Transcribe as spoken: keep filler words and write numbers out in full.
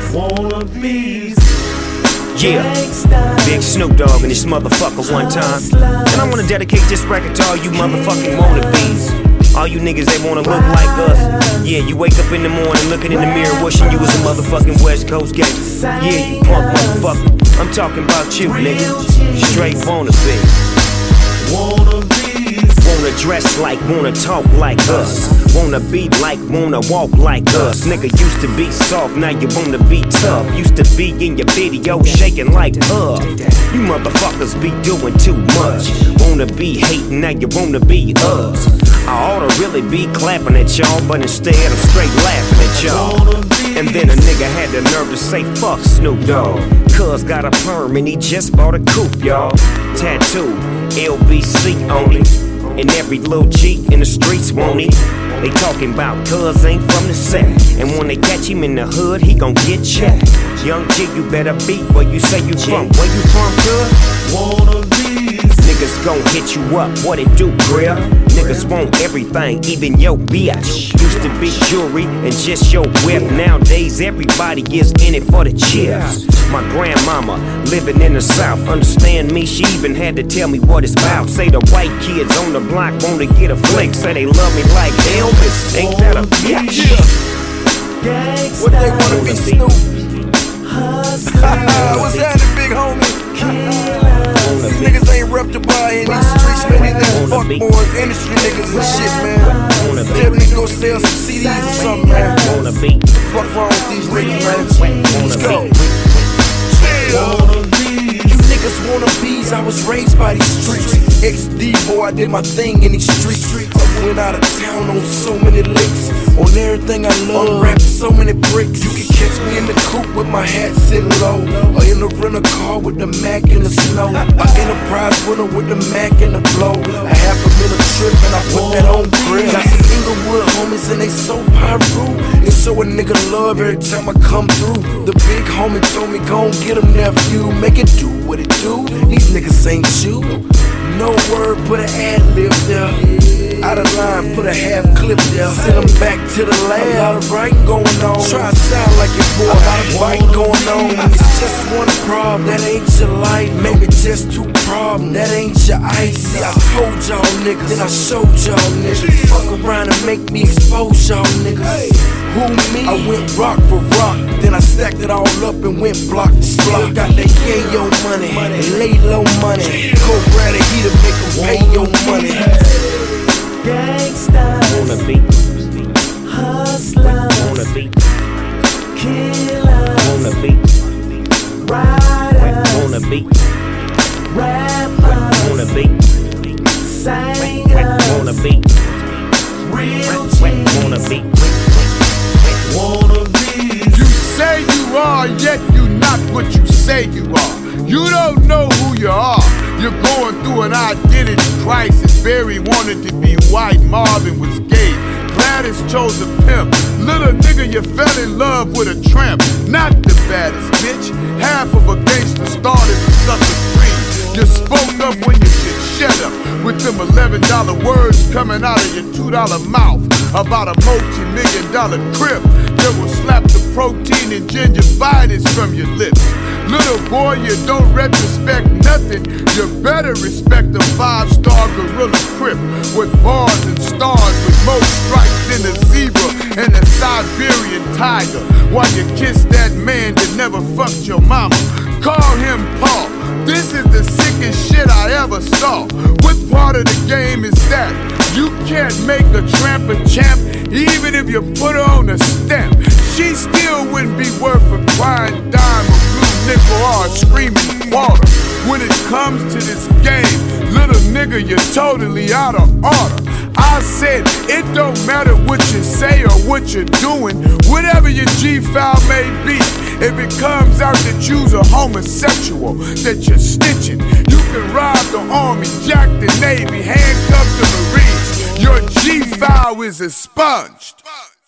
Wannabes. Yeah, Big Snoop Dogg and this motherfucker one time. And I wanna dedicate this record to all you motherfucking wannabes. All you niggas that wanna look like us. Yeah, you wake up in the morning looking in the mirror wishing you was a motherfucking West Coast gangster. Yeah, you punk motherfucker. I'm talking about you, nigga. Straight wannabe. Wanna dress like, wanna talk like us. Wanna be like, wanna walk like us. Nigga used to be soft, now you wanna be tough. Used to be in your video shaking like uh. You motherfuckers be doing too much. Wanna be hating, now you wanna be us. I oughta really be clapping at y'all, but instead I'm straight laughing at y'all. And then a nigga had the nerve to say fuck Snoop Dogg. Cuz got a perm and he just bought a coupe, y'all. Tattoo, L B C on him. And every little G in the streets want him. They talking about cuz ain't from the set. And when they catch him in the hood, he gon' get checked. Young G, you better be where you say you from. Where you from, cuz? Wannabes. Niggas gon' hit you up, what it do, Grill? Niggas want everything, even your bitch. Used to be jewelry and just your whip. Nowadays everybody is in it for the chips. My grandmama living in the South, understand me, she even had to tell me what it's about. Say the white kids on the block wanna get a flick. Say they love me like Elvis, ain't that a bitch? What they wanna be, Snoop? What's happening, big homie? These niggas ain't reputable in these streets, man. These niggas fuck boys, industry niggas and shit, man. Tell them to go sell some C Ds or something, man. Fuck wrong with these niggas, man. Let's go. You niggas wannabes, I was raised by these streets. X D, boy, I did my thing in these streets. I went out of town on so many licks. On everything I love, unwrapped so many bricks. You can catch me in the coupe with my hat sitting low, or in the rental car with the Mac in the snow. My Enterprise winner with the Mac in the blow. A half a million trip and I put that on grill. Got some Inglewood homies and they so pyro. They show a nigga love every time I come through. The big homie told me gon' get him, nephew. Make it do what it do. These niggas ain't you. No word, put an ad lib there. Out of line, put a half clip there. Send them back to the lab. A lot of writing going on. Try to sound like your boy. A lot of fighting going on. It's just one problem, that ain't your life. Maybe just two problems, that ain't your ice. See, I told y'all niggas, then I showed y'all niggas. Fuck around and make me expose y'all niggas. Who me? I went rock for rock, then I stacked it all up and went block to block. Got that yayo money, and lay low money. Go grab a heater, make them pay your money. Gangsters, Wannabe, hustlers, wannabe, killers, wannabe, riders, wannabe, rappers, wannabe, singers, wannabe, real G's, wannabe. You say you are, yet you not what you say you are. You don't know who you are. You're going through an identity crisis. Barry wanted to be white, Marvin was gay. Gladys chose a pimp. Little nigga, you fell in love with a tramp. Not the baddest bitch. Half of a gangster started to suck a dream. You spoke up when you should shut up. With them eleven dollar words coming out of your two dollar mouth about a multi-million dollar crib that will slap the protein and gingivitis from your lips. Little boy, you don't respect nothing. You better respect the five-star gorilla crip with bars and stars with more stripes than a zebra and a Siberian tiger. While you kiss that man that never fucked your mama. Call him Paul. This is the sickest shit I ever saw. What part of the game is that? You can't make a tramp a champ, even if you put her on a stamp. She still wouldn't be worth a crying dime or blue nickel or a screaming quarter. When it comes to this game, little nigga, you're totally out of order. I said, it don't matter what you say or what you're doing, whatever your G-file may be. If it comes out that you's a homosexual, that you're snitching, you can rob the army, jack the navy, handcuff the marines. Your G-file is expunged.